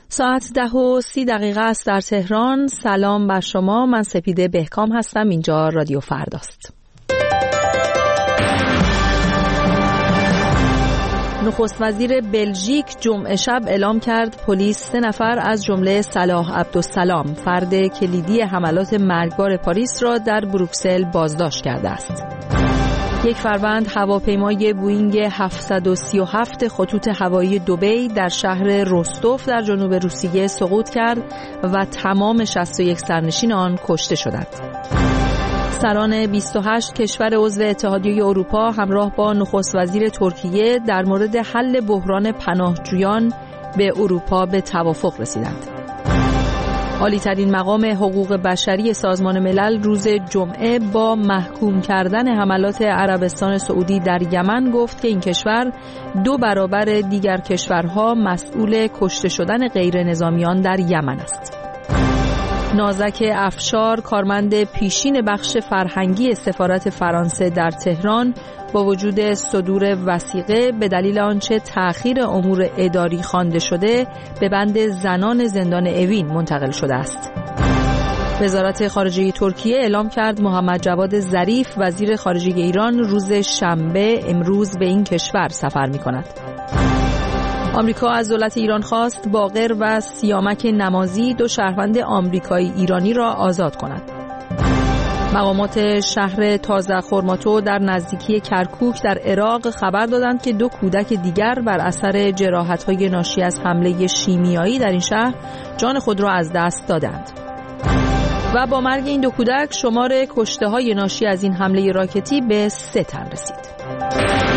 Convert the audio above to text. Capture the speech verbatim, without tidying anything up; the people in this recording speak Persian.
ساعت ده و سی دقیقه است در تهران. سلام بر شما، من سپیده بهکام هستم. اینجا رادیو فرداست. نخست وزیر بلژیک جمعه شب اعلام کرد پلیس سه نفر از جمله صلاح عبدالسلام فرد کلیدی حملات مرگبار پاریس را در بروکسل بازداشت کرده است. یک فروند هواپیمای بوئینگ هفتصد و سی و هفت خطوط هوایی دبی در شهر رستوف در جنوب روسیه سقوط کرد و تمام شصت و یک سرنشین آن کشته شدند. سران بیست و هشت کشور عضو اتحادیه اروپا همراه با نخست وزیر ترکیه در مورد حل بحران پناهجویان به اروپا به توافق رسیدند. عالی‌ترین مقام حقوق بشری سازمان ملل روز جمعه با محکوم کردن حملات عربستان سعودی در یمن گفت که این کشور دو برابر دیگر کشورها مسئول کشته شدن غیر نظامیان در یمن است. نازک افشار، کارمند پیشین بخش فرهنگی سفارت فرانسه در تهران، با وجود صدور وثیقه به دلیل آنچه تأخیر امور اداری خوانده شده به بند زنان زندان اوین منتقل شده است. وزارت خارجه ترکیه اعلام کرد محمد جواد ظریف وزیر خارجه ایران روز شنبه امروز به این کشور سفر می‌کند. آمریکا از دولت ایران خواست باقر و سیامک نمازی دو شهروند آمریکایی ایرانی را آزاد کند. مقامات شهر تازه خرماتو در نزدیکی کرکوک در عراق خبر دادند که دو کودک دیگر بر اثر جراحت‌های ناشی از حمله شیمیایی در این شهر جان خود را از دست دادند. و با مرگ این دو کودک شمار کشته‌های ناشی از این حمله راکتی به سه تن رسید.